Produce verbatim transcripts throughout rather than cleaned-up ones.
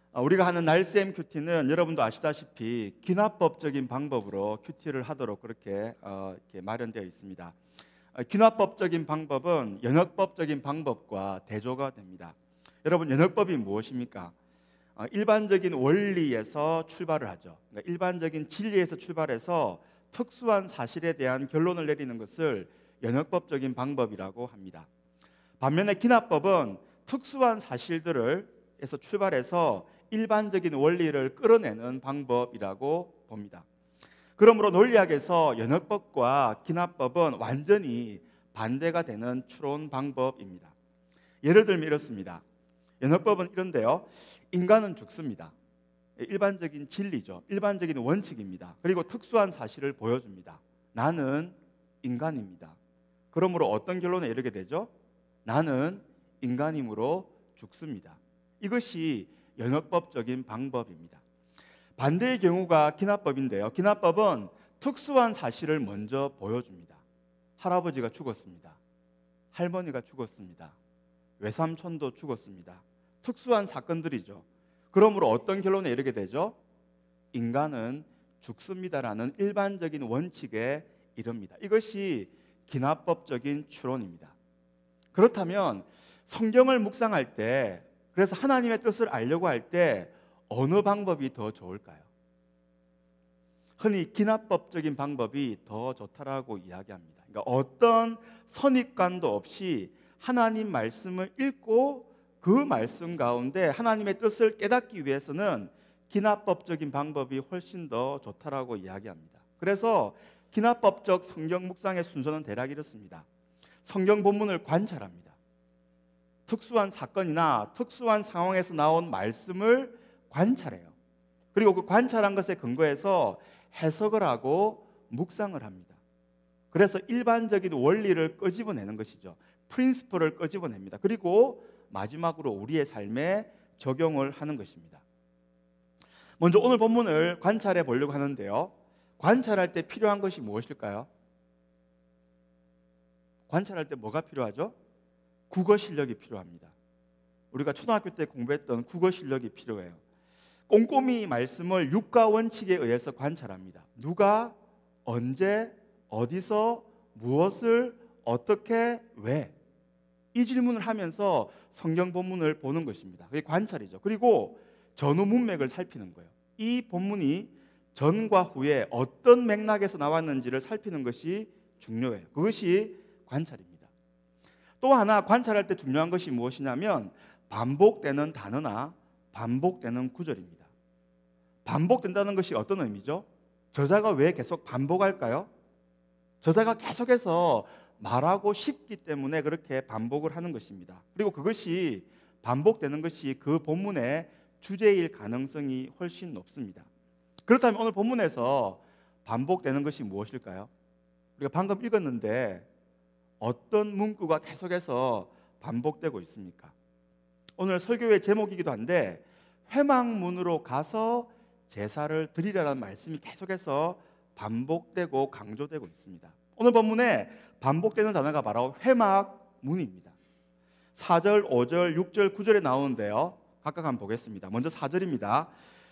우리가 하는 날쌤 큐티는 여러분도 아시다시피 기납법적인 방법으로 큐티를 하도록 그렇게 어, 이렇게 마련되어 있습니다. 기납법적인 방법은 연역법적인 방법과 대조가 됩니다. 여러분, 연역법이 무엇입니까? 어, 일반적인 원리에서 출발을 하죠. 그러니까 일반적인 진리에서 출발해서 특수한 사실에 대한 결론을 내리는 것을 연역법적인 방법이라고 합니다. 반면에 기납법은 특수한 사실들을 에서 출발해서 일반적인 원리를 끌어내는 방법이라고 봅니다. 그러므로 논리학에서 연역법과 기납법은 완전히 반대가 되는 추론 방법입니다. 예를 들면 이렇습니다. 연역법은 이런데요. 인간은 죽습니다. 일반적인 진리죠. 일반적인 원칙입니다. 그리고 특수한 사실을 보여줍니다. 나는 인간입니다. 그러므로 어떤 결론에 이르게 되죠? 나는 인간이므로 죽습니다. 이것이 연역법적인 방법입니다. 반대의 경우가 기납법인데요. 기납법은 특수한 사실을 먼저 보여줍니다. 할아버지가 죽었습니다. 할머니가 죽었습니다. 외삼촌도 죽었습니다. 특수한 사건들이죠. 그러므로 어떤 결론에 이르게 되죠? 인간은 죽습니다라는 일반적인 원칙에 이릅니다. 이것이 기납법적인 추론입니다. 그렇다면 성경을 묵상할 때, 그래서 하나님의 뜻을 알려고 할 때 어느 방법이 더 좋을까요? 흔히 기납법적인 방법이 더 좋다라고 이야기합니다. 그러니까 어떤 선입관도 없이 하나님 말씀을 읽고 그 말씀 가운데 하나님의 뜻을 깨닫기 위해서는 기납법적인 방법이 훨씬 더 좋다라고 이야기합니다. 그래서 기납법적 성경 묵상의 순서는 대략 이렇습니다. 성경 본문을 관찰합니다. 특수한 사건이나 특수한 상황에서 나온 말씀을 관찰해요. 그리고 그 관찰한 것에 근거해서 해석을 하고 묵상을 합니다. 그래서 일반적인 원리를 끄집어내는 것이죠. 프린시플을 끄집어냅니다. 그리고 마지막으로 우리의 삶에 적용을 하는 것입니다. 먼저 오늘 본문을 관찰해 보려고 하는데요. 관찰할 때 필요한 것이 무엇일까요? 관찰할 때 뭐가 필요하죠? 국어 실력이 필요합니다. 우리가 초등학교 때 공부했던 국어 실력이 필요해요. 꼼꼼히 말씀을 육가 원칙에 의해서 관찰합니다. 누가, 언제, 어디서, 무엇을, 어떻게, 왜, 이 질문을 하면서 성경 본문을 보는 것입니다. 그게 관찰이죠. 그리고 전후 문맥을 살피는 거예요. 이 본문이 전과 후에 어떤 맥락에서 나왔는지를 살피는 것이 중요해요. 그것이 관찰입니다. 또 하나 관찰할 때 중요한 것이 무엇이냐면 반복되는 단어나 반복되는 구절입니다. 반복된다는 것이 어떤 의미죠? 저자가 왜 계속 반복할까요? 저자가 계속해서 말하고 싶기 때문에 그렇게 반복을 하는 것입니다. 그리고 그것이 반복되는 것이 그 본문의 주제일 가능성이 훨씬 높습니다. 그렇다면 오늘 본문에서 반복되는 것이 무엇일까요? 우리가 방금 읽었는데 어떤 문구가 계속해서 반복되고 있습니까? 오늘 설교의 제목이기도 한데 회막문으로 가서 제사를 드리라는 말씀이 계속해서 반복되고 강조되고 있습니다. 오늘 본문에 반복되는 단어가 바로 회막문입니다. 사 절, 오 절, 육 절, 구 절에 나오는데요. 각각 한번 보겠습니다. 먼저 사 절입니다.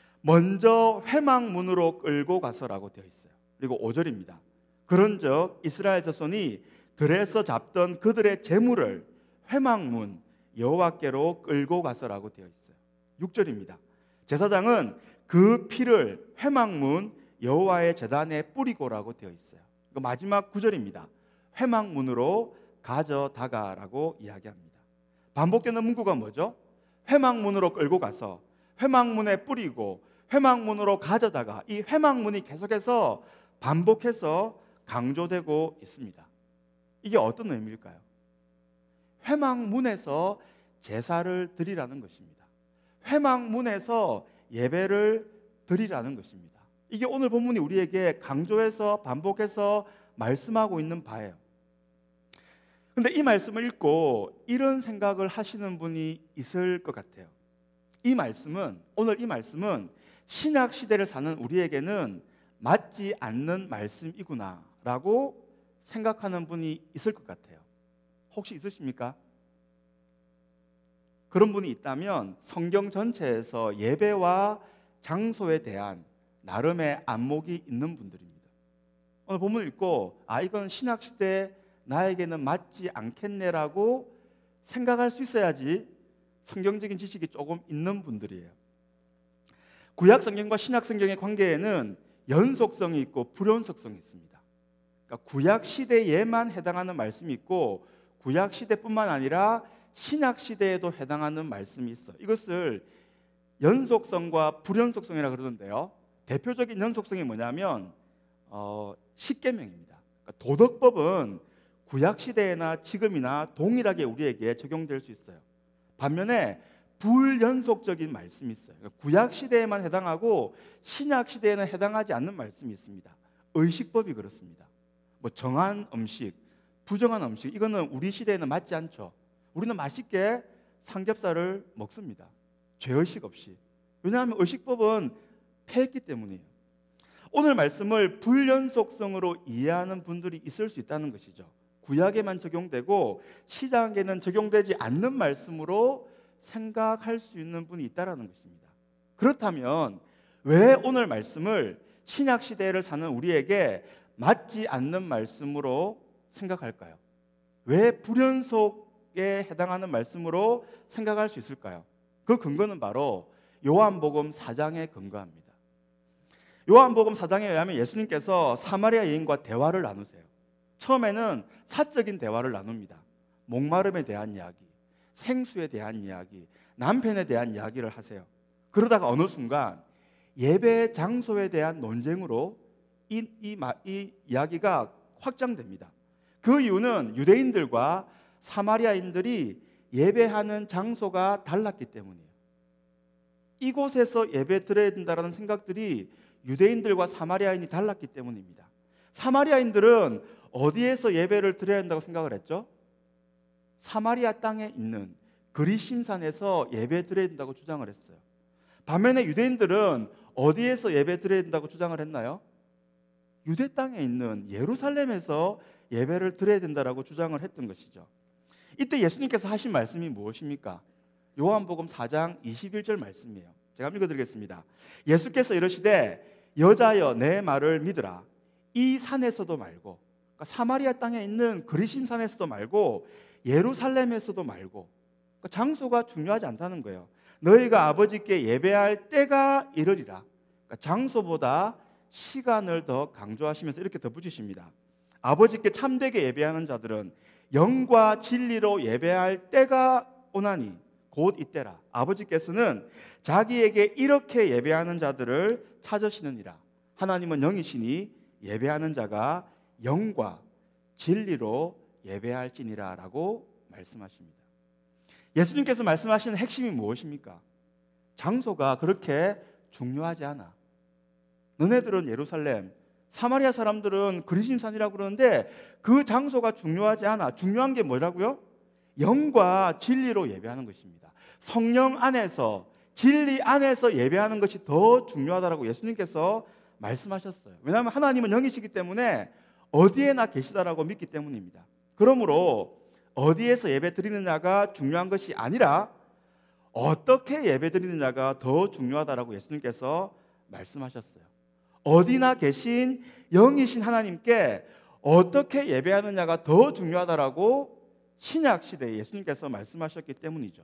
먼저 회막문으로 끌고 가서라고 되어 있어요. 그리고 오 절입니다. 그런즉 이스라엘 자손이 들에서 잡던 그들의 재물을 회막문 여호와께로 끌고 가서라고 되어 있어요. 육 절입니다. 제사장은 그 피를 회막문 여호와의 제단에 뿌리고라고 되어 있어요. 마지막 구 절입니다. 회막문으로 가져다가라고 이야기합니다. 반복되는 문구가 뭐죠? 회막문으로 끌고 가서, 회막문에 뿌리고, 회막문으로 가져다가, 이 회막문이 계속해서 반복해서 강조되고 있습니다. 이게 어떤 의미일까요? 회막문에서 제사를 드리라는 것입니다. 회막문에서 예배를 드리라는 것입니다. 이게 오늘 본문이 우리에게 강조해서 반복해서 말씀하고 있는 바예요. 그런데 이 말씀을 읽고 이런 생각을 하시는 분이 있을 것 같아요. 이 말씀은, 오늘 이 말씀은 신약 시대를 사는 우리에게는 맞지 않는 말씀이구나 라고 생각하는 분이 있을 것 같아요. 혹시 있으십니까? 그런 분이 있다면 성경 전체에서 예배와 장소에 대한 나름의 안목이 있는 분들입니다. 오늘 본문 읽고 아 이건 신학시대 나에게는 맞지 않겠네라고 생각할 수 있어야지 성경적인 지식이 조금 있는 분들이에요. 구약 성경과 신약 성경의 관계에는 연속성이 있고 불연속성이 있습니다. 그러니까 구약 시대에만 해당하는 말씀이 있고 구약 시대뿐만 아니라 신약 시대에도 해당하는 말씀이 있어요. 이것을 연속성과 불연속성이라고 그러는데요. 대표적인 연속성이 뭐냐면 어, 십계명입니다. 그러니까 도덕법은 구약 시대나 지금이나 동일하게 우리에게 적용될 수 있어요. 반면에 불연속적인 말씀이 있어요. 그러니까 구약 시대에만 해당하고 신약 시대에는 해당하지 않는 말씀이 있습니다. 의식법이 그렇습니다. 뭐 정한 음식, 부정한 음식 이거는 우리 시대에는 맞지 않죠. 우리는 맛있게 삼겹살을 먹습니다. 죄의식 없이. 왜냐하면 의식법은 폐했기 때문이에요. 오늘 말씀을 불연속성으로 이해하는 분들이 있을 수 있다는 것이죠. 구약에만 적용되고 신약에는 적용되지 않는 말씀으로 생각할 수 있는 분이 있다는 것입니다. 그렇다면 왜 오늘 말씀을 신약 시대를 사는 우리에게 맞지 않는 말씀으로 생각할까요? 왜 불연속에 해당하는 말씀으로 생각할 수 있을까요? 그 근거는 바로 요한복음 사 장에 근거합니다. 요한복음 사 장에 의하면 예수님께서 사마리아 여인과 대화를 나누세요. 처음에는 사적인 대화를 나눕니다. 목마름에 대한 이야기, 생수에 대한 이야기, 남편에 대한 이야기를 하세요. 그러다가 어느 순간 예배 장소에 대한 논쟁으로 이, 이, 이 이야기가 확장됩니다. 그 이유는 유대인들과 사마리아인들이 예배하는 장소가 달랐기 때문이에요. 이곳에서 예배 드려야 된다는 생각들이 유대인들과 사마리아인이 달랐기 때문입니다. 사마리아인들은 어디에서 예배를 드려야 한다고 생각을 했죠? 사마리아 땅에 있는 그리심산에서 예배 드려야 된다고 주장을 했어요. 반면에 유대인들은 어디에서 예배 드려야 된다고 주장을 했나요? 유대 땅에 있는 예루살렘에서 예배를 드려야 된다고 주장을 했던 것이죠. 이때 예수님께서 하신 말씀이 무엇입니까? 요한복음 사 장 이십일 절 말씀이에요. 제가 읽어드리겠습니다. 예수께서 이르시되 여자여 내 말을 믿으라. 이 산에서도 말고 그러니까 사마리아 땅에 있는 그리심산에서도 말고 예루살렘에서도 말고 그러니까 장소가 중요하지 않다는 거예요. 너희가 아버지께 예배할 때가 이르리라. 그러니까 장소보다 시간을 더 강조하시면서 이렇게 덧붙이십니다. 아버지께 참되게 예배하는 자들은 영과 진리로 예배할 때가 오나니 곧 이때라. 아버지께서는 자기에게 이렇게 예배하는 자들을 찾으시느니라. 하나님은 영이시니 예배하는 자가 영과 진리로 예배할지니라 라고 말씀하십니다. 예수님께서 말씀하시는 핵심이 무엇입니까? 장소가 그렇게 중요하지 않아. 너네들은 예루살렘, 사마리아 사람들은 그리심산이라고 그러는데 그 장소가 중요하지 않아. 중요한 게 뭐라고요? 영과 진리로 예배하는 것입니다. 성령 안에서, 진리 안에서 예배하는 것이 더 중요하다고 예수님께서 말씀하셨어요. 왜냐하면 하나님은 영이시기 때문에 어디에나 계시다라고 믿기 때문입니다. 그러므로 어디에서 예배 드리느냐가 중요한 것이 아니라 어떻게 예배 드리느냐가 더 중요하다라고 예수님께서 말씀하셨어요. 어디나 계신 영이신 하나님께 어떻게 예배하느냐가 더 중요하다라고 신약 시대에 예수님께서 말씀하셨기 때문이죠.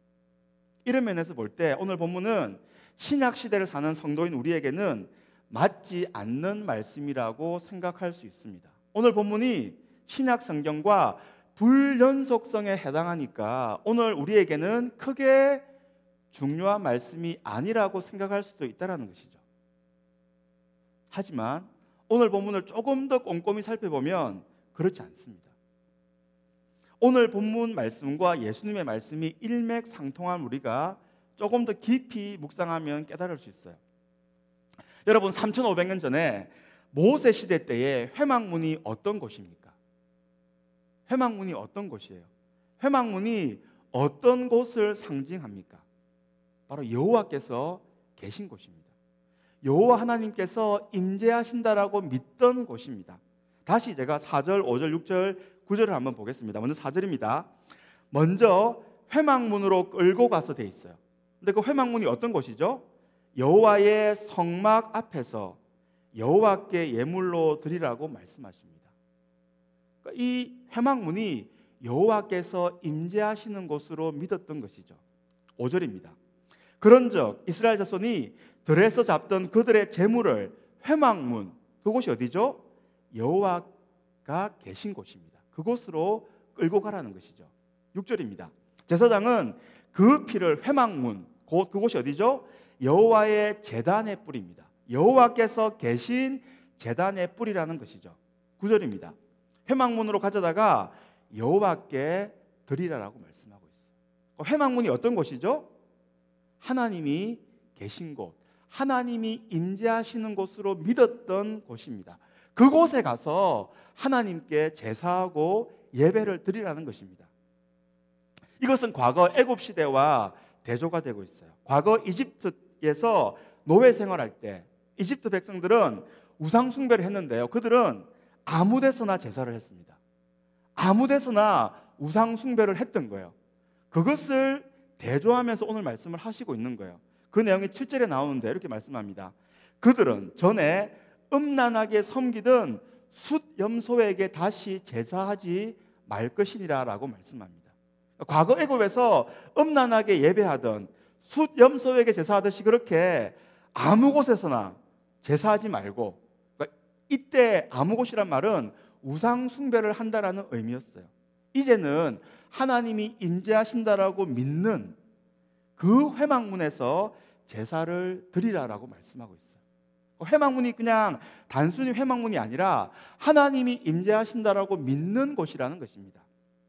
이런 면에서 볼 때 오늘 본문은 신약 시대를 사는 성도인 우리에게는 맞지 않는 말씀이라고 생각할 수 있습니다. 오늘 본문이 신약 성경과 불연속성에 해당하니까 오늘 우리에게는 크게 중요한 말씀이 아니라고 생각할 수도 있다는 것이죠. 하지만 오늘 본문을 조금 더 꼼꼼히 살펴보면 그렇지 않습니다. 오늘 본문 말씀과 예수님의 말씀이 일맥상통한 우리가 조금 더 깊이 묵상하면 깨달을 수 있어요. 여러분, 삼천오백 년 전에 모세 시대 때의 회막문이 어떤 곳입니까? 회막문이 어떤 곳이에요? 회막문이 어떤 곳을 상징합니까? 바로 여호와께서 계신 곳입니다. 여호와 하나님께서 임재하신다라고 믿던 곳입니다. 다시 제가 사 절, 오 절, 육 절, 구 절을 한번 보겠습니다. 먼저 사 절입니다. 먼저 회막문으로 끌고 가서 돼 있어요. 근데 그 회막문이 어떤 곳이죠? 여호와의 성막 앞에서 여호와께 예물로 드리라고 말씀하십니다. 그러니까 이 회막문이 여호와께서 임재하시는 곳으로 믿었던 것이죠. 오 절입니다. 그런즉 이스라엘 자손이 들에서 잡던 그들의 재물을 회막문, 그곳이 어디죠? 여호와가 계신 곳입니다. 그곳으로 끌고 가라는 것이죠. 육 절입니다. 제사장은 그 피를 회막문, 곧 그곳이 어디죠? 여호와의 제단에 뿌립니다. 여호와께서 계신 제단에 뿌리라는 것이죠. 구 절입니다. 회막문으로 가져다가 여호와께 드리라라고 말씀하고 있어요. 회막문이 어떤 곳이죠? 하나님이 계신 곳, 하나님이 임재하시는 곳으로 믿었던 곳입니다. 그곳에 가서 하나님께 제사하고 예배를 드리라는 것입니다. 이것은 과거 애굽 시대와 대조가 되고 있어요. 과거 이집트에서 노예 생활할 때 이집트 백성들은 우상 숭배를 했는데요. 그들은 아무 데서나 제사를 했습니다. 아무 데서나 우상 숭배를 했던 거예요. 그것을 대조하면서 오늘 말씀을 하시고 있는 거예요. 그 내용이 칠 절에 나오는데 이렇게 말씀합니다. 그들은 전에 음란하게 섬기던 숫 염소에게 다시 제사하지 말 것이니라 라고 말씀합니다. 과거 애굽에서 음란하게 예배하던 숫 염소에게 제사하듯이 그렇게 아무 곳에서나 제사하지 말고, 그러니까 이때 아무 곳이란 말은 우상 숭배를 한다라는 의미였어요. 이제는 하나님이 임재하신다라고 믿는 그 회막문에서 제사를 드리라라고 말씀하고 있어요. 회막문이 그냥 단순히 회막문이 아니라 하나님이 임재하신다라고 믿는 곳이라는 것입니다.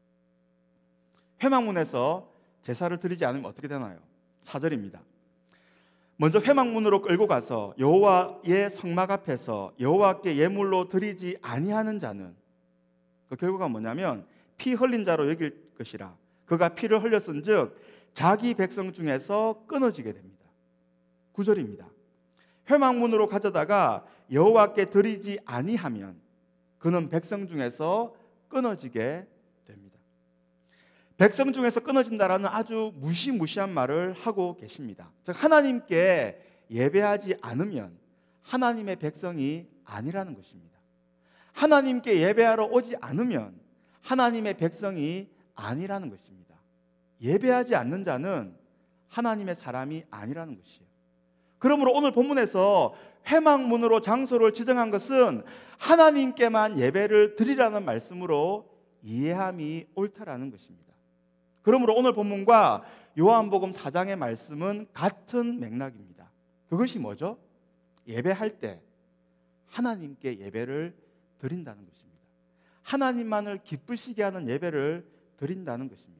회막문에서 제사를 드리지 않으면 어떻게 되나요? 사 절입니다. 먼저 회막문으로 끌고 가서 여호와의 성막 앞에서 여호와께 예물로 드리지 아니하는 자는, 그 결과가 뭐냐면 피 흘린 자로 여길 것이라. 그가 피를 흘렸은즉 자기 백성 중에서 끊어지게 됩니다. 구 절입니다. 회막문으로 가져다가 여호와께 드리지 아니하면 그는 백성 중에서 끊어지게 됩니다. 백성 중에서 끊어진다라는 아주 무시무시한 말을 하고 계십니다. 즉 하나님께 예배하지 않으면 하나님의 백성이 아니라는 것입니다. 하나님께 예배하러 오지 않으면 하나님의 백성이 아니라는 것입니다. 예배하지 않는 자는 하나님의 사람이 아니라는 것이에요. 그러므로 오늘 본문에서 회막문으로 장소를 지정한 것은 하나님께만 예배를 드리라는 말씀으로 이해함이 옳다라는 것입니다. 그러므로 오늘 본문과 요한복음 사 장의 말씀은 같은 맥락입니다. 그것이 뭐죠? 예배할 때 하나님께 예배를 드린다는 것입니다. 하나님만을 기쁘시게 하는 예배를 드린다는 것입니다.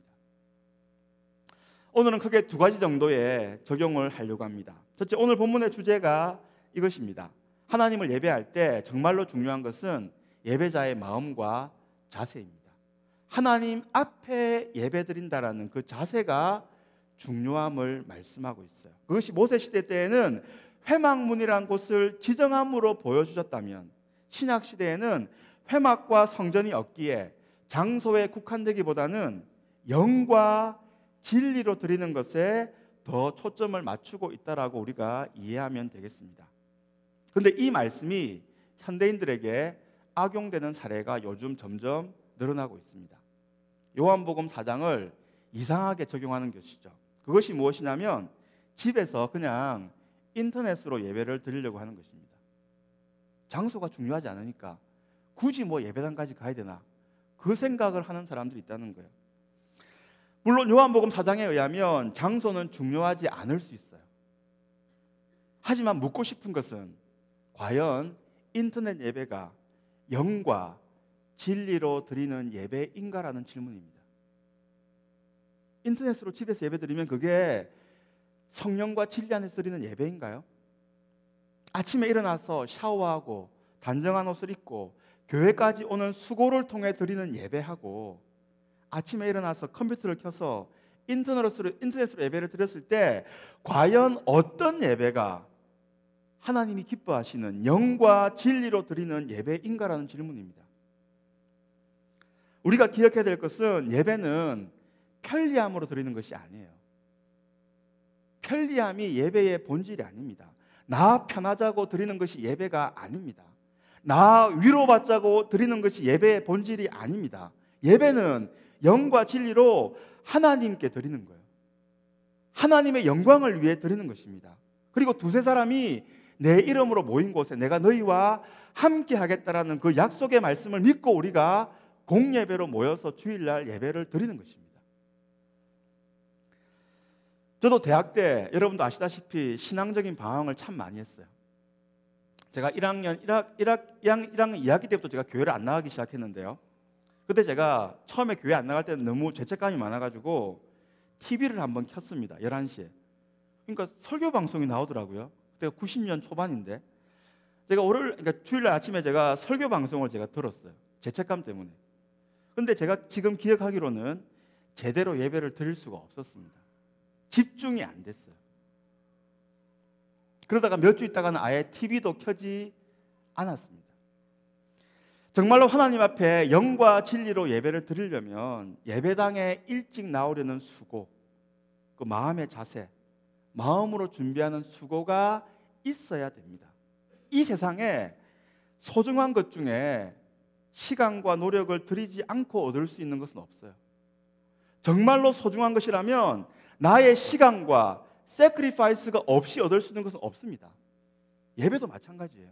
오늘은 크게 두 가지 정도의 적용을 하려고 합니다. 첫째, 오늘 본문의 주제가 이것입니다. 하나님을 예배할 때 정말로 중요한 것은 예배자의 마음과 자세입니다. 하나님 앞에 예배드린다라는 그 자세가 중요함을 말씀하고 있어요. 그것이 모세 시대 때에는 회막문이라는 곳을 지정함으로 보여주셨다면 신약 시대에는 회막과 성전이 없기에 장소에 국한되기보다는 영과 진리로 드리는 것에 더 초점을 맞추고 있다라고 우리가 이해하면 되겠습니다. 그런데 이 말씀이 현대인들에게 악용되는 사례가 요즘 점점 늘어나고 있습니다. 요한복음 사 장을 이상하게 적용하는 것이죠. 그것이 무엇이냐면 집에서 그냥 인터넷으로 예배를 드리려고 하는 것입니다. 장소가 중요하지 않으니까 굳이 뭐 예배당까지 가야 되나, 그 생각을 하는 사람들이 있다는 거예요. 물론 요한복음 사 장에 의하면 장소는 중요하지 않을 수 있어요. 하지만 묻고 싶은 것은 과연 인터넷 예배가 영과 진리로 드리는 예배인가라는 질문입니다. 인터넷으로 집에서 예배 드리면 그게 성령과 진리 안에서 드리는 예배인가요? 아침에 일어나서 샤워하고 단정한 옷을 입고 교회까지 오는 수고를 통해 드리는 예배하고 아침에 일어나서 컴퓨터를 켜서 인터넷으로, 인터넷으로 예배를 드렸을 때 과연 어떤 예배가 하나님이 기뻐하시는 영과 진리로 드리는 예배인가라는 질문입니다. 우리가 기억해야 될 것은 예배는 편리함으로 드리는 것이 아니에요. 편리함이 예배의 본질이 아닙니다. 나 편하자고 드리는 것이 예배가 아닙니다. 나 위로받자고 드리는 것이 예배의 본질이 아닙니다. 예배는 영과 진리로 하나님께 드리는 거예요. 하나님의 영광을 위해 드리는 것입니다. 그리고 두세 사람이 내 이름으로 모인 곳에 내가 너희와 함께 하겠다라는 그 약속의 말씀을 믿고 우리가 공예배로 모여서 주일날 예배를 드리는 것입니다. 저도 대학 때 여러분도 아시다시피 신앙적인 방황을 참 많이 했어요. 제가 일 학년 일 학, 일 학, 일 학년 이 학기 때부터 제가 교회를 안 나가기 시작했는데요. 그때 제가 처음에 교회 안 나갈 때는 너무 죄책감이 많아가지고 티비를 한번 켰습니다. 열한 시에. 그러니까 설교 방송이 나오더라고요. 그때가 구십 년 초반인데 제가 월요일, 그러니까 주일날 아침에 제가 설교 방송을 제가 들었어요. 죄책감 때문에. 근데 제가 지금 기억하기로는 제대로 예배를 드릴 수가 없었습니다. 집중이 안 됐어요. 그러다가 몇 주 있다가는 아예 티비도 켜지 않았습니다. 정말로 하나님 앞에 영과 진리로 예배를 드리려면 예배당에 일찍 나오려는 수고, 그 마음의 자세, 마음으로 준비하는 수고가 있어야 됩니다. 이 세상에 소중한 것 중에 시간과 노력을 들이지 않고 얻을 수 있는 것은 없어요. 정말로 소중한 것이라면 나의 시간과 세크리파이스가 없이 얻을 수 있는 것은 없습니다. 예배도 마찬가지예요.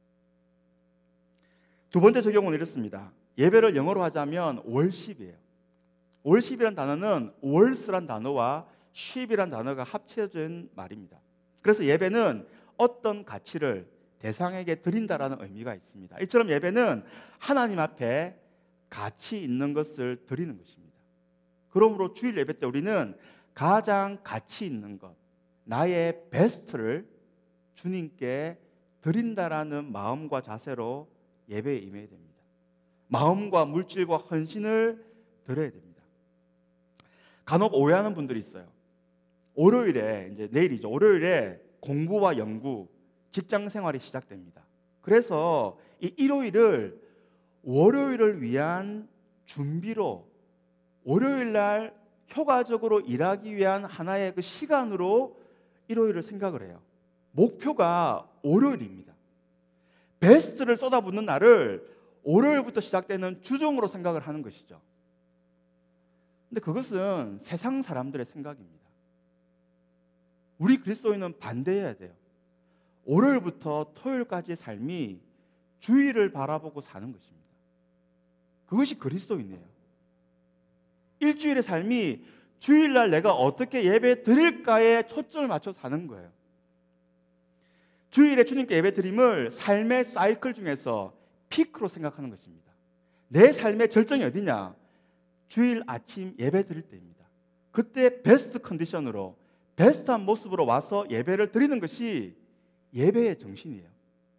두 번째 적용은 이렇습니다. 예배를 영어로 하자면 월십이에요. 월십이라는 단어는 월스란 단어와 쉽이란 단어가 합쳐진 말입니다. 그래서 예배는 어떤 가치를 대상에게 드린다라는 의미가 있습니다. 이처럼 예배는 하나님 앞에 가치 있는 것을 드리는 것입니다. 그러므로 주일 예배 때 우리는 가장 가치 있는 것, 나의 베스트를 주님께 드린다라는 마음과 자세로 예배에 임해야 됩니다. 마음과 물질과 헌신을 드려야 됩니다. 간혹 오해하는 분들이 있어요. 월요일에, 이제 내일이죠. 월요일에 공부와 연구, 직장 생활이 시작됩니다. 그래서 이 일요일을 월요일을 위한 준비로, 월요일 날 효과적으로 일하기 위한 하나의 그 시간으로 일요일을 생각을 해요. 목표가 월요일입니다. 베스트를 쏟아붓는 날을 월요일부터 시작되는 주종으로 생각을 하는 것이죠. 근데 그것은 세상 사람들의 생각입니다. 우리 그리스도인은 반대해야 돼요. 월요일부터 토요일까지의 삶이 주일을 바라보고 사는 것입니다. 그것이 그리스도인이에요. 일주일의 삶이 주일날 내가 어떻게 예배 드릴까에 초점을 맞춰 사는 거예요. 주일에 주님께 예배 드림을 삶의 사이클 중에서 피크로 생각하는 것입니다. 내 삶의 절정이 어디냐? 주일 아침 예배 드릴 때입니다. 그때 베스트 컨디션으로 베스트한 모습으로 와서 예배를 드리는 것이 예배의 정신이에요.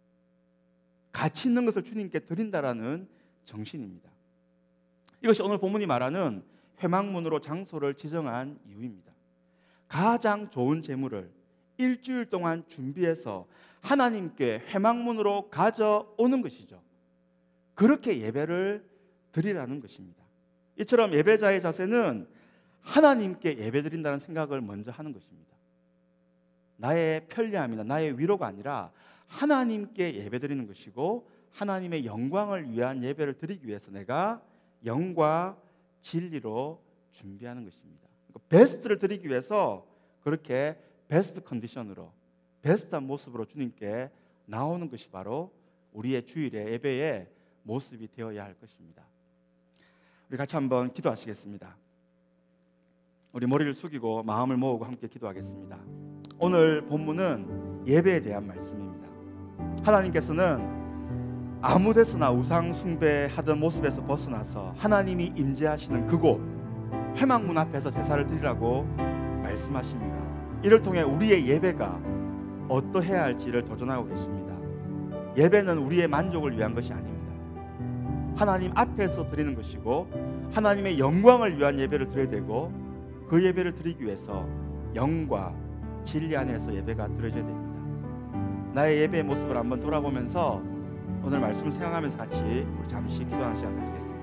가치 있는 것을 주님께 드린다라는 정신입니다. 이것이 오늘 본문이 말하는 회막문으로 장소를 지정한 이유입니다. 가장 좋은 제물을 일주일 동안 준비해서 하나님께 회막문으로 가져오는 것이죠. 그렇게 예배를 드리라는 것입니다. 이처럼 예배자의 자세는 하나님께 예배드린다는 생각을 먼저 하는 것입니다. 나의 편리함이나 나의 위로가 아니라 하나님께 예배드리는 것이고 하나님의 영광을 위한 예배를 드리기 위해서 내가 영과 진리로 준비하는 것입니다. 베스트를 드리기 위해서 그렇게 베스트 컨디션으로 베스트한 모습으로 주님께 나오는 것이 바로 우리의 주일의 예배의 모습이 되어야 할 것입니다. 우리 같이 한번 기도하시겠습니다. 우리 머리를 숙이고 마음을 모으고 함께 기도하겠습니다. 오늘 본문은 예배에 대한 말씀입니다. 하나님께서는 아무 데서나 우상 숭배하던 모습에서 벗어나서 하나님이 임재하시는 그곳 회막문 앞에서 제사를 드리라고 말씀하십니다. 이를 통해 우리의 예배가 어떠해야 할지를 도전하고 계십니다. 예배는 우리의 만족을 위한 것이 아닙니다. 하나님 앞에서 드리는 것이고 하나님의 영광을 위한 예배를 드려야 되고 그 예배를 드리기 위해서 영과 진리 안에서 예배가 드려져야 됩니다. 나의 예배의 모습을 한번 돌아보면서 오늘 말씀을 생각하면서 같이 우리 잠시 기도하는 시간 가지겠습니다.